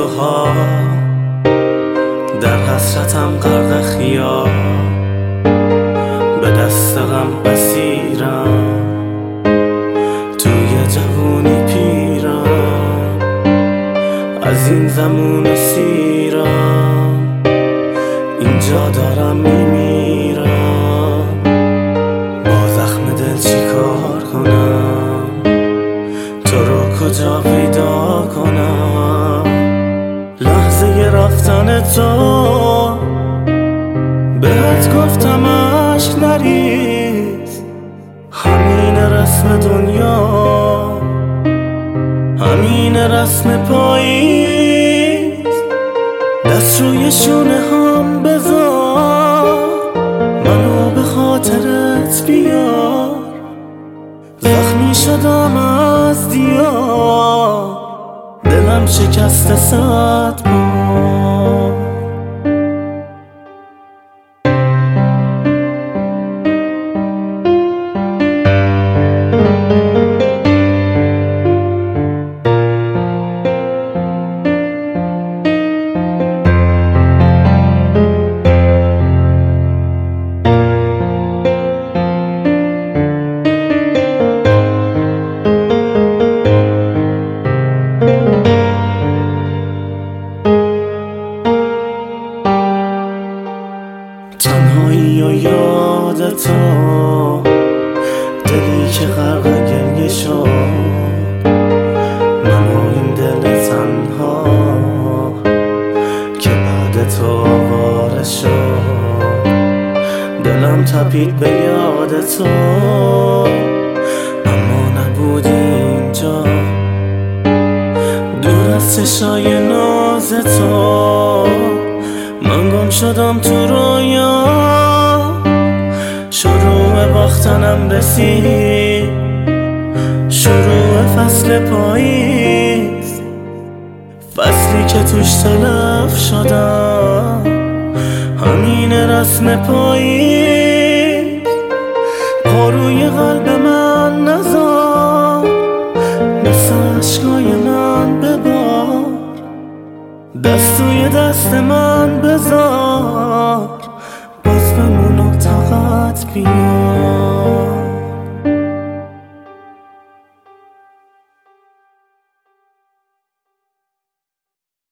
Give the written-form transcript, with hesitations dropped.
پرتوها در حسرتم غرق خیال، به دست غم اسیرم، توی جوونی پیرم، از این زمون سیرم، اینجا دارم میمیرم. با زخم دل چی کار کنم؟ تو رو کجا پیدا کنم؟ لحظه رفتن تو بهت گفتم عشق نریز، همین رسم دنیا، همین رسم پاییز. دست روی شونه هم بذار، منو به خاطرت بیار، زخمی شدم از دیار، دلم شکسته 100 بار. تنهایی و یاد تو، دلی که غرق گریه شد، من و این دل تنها که بعد تو آواره شد. دلم تپید به یاد تو، اما نبودی اینجا، دور از چشای ناز تو، من گم شدم تو رویا. شروع باختنم رسید، شروع فصل پاییز، فصلی که توش تلف شدم، همین رسم پاییز. پاروی قلب من نذار، مثل عشقای من ببار، دست توی دست من بذار، باز بمون و طاقت بیار.